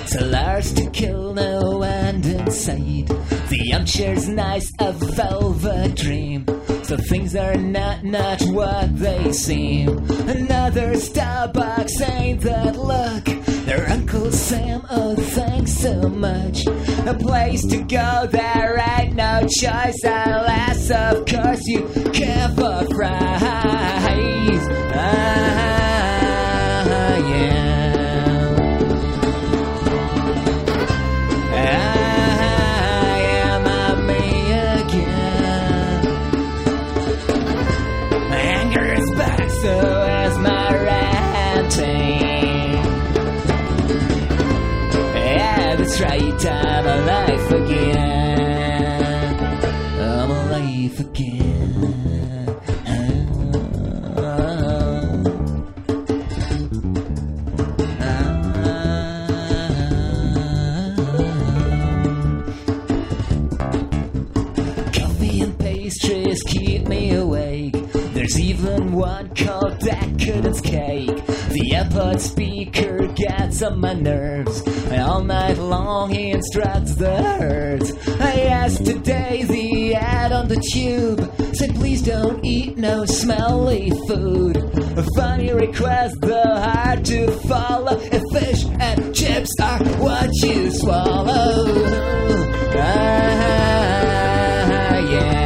So large to kill, no end inside. The armchair's nice, a velvet dream. So things are not what they seem. Another Starbucks ain't that luck. Their Uncle Sam, oh thanks so much. A place to go, there ain't no choice. Unless of course you care for fries. Yeah. So as my ranting. Yeah, that's right, I'm alive again. I'm alive again. Coffee and pastries keep me awake. There's even one called decadence cake. The airport speaker gets on my nerves. All night long he instructs the herds. I asked today the ad on the tube said please don't eat no smelly food. A funny request though hard to follow. If fish and chips are what you swallow. Yeah.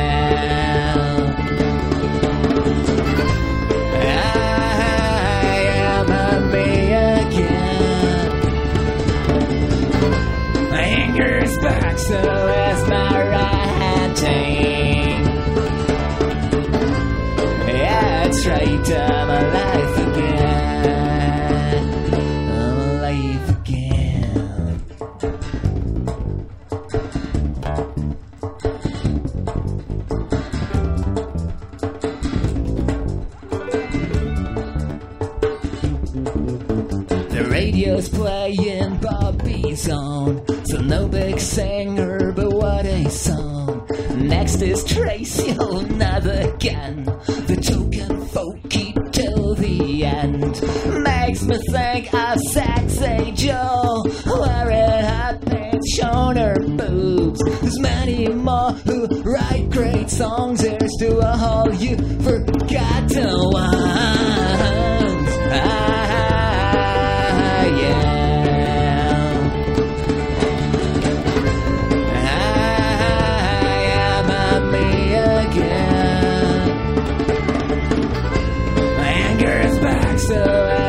Back, so as my ranting. Yeah, that's right, I'm alive again. I'm alive again. The radio's playing Bobby's on. So no big singer, but what a song. Next is Tracy, oh not again. The token folky till the end. Makes me think of Sexy Joe, wearing hot pants, showing her boobs. There's many more who write great songs. Here's to all you forgotten ones. Yeah. So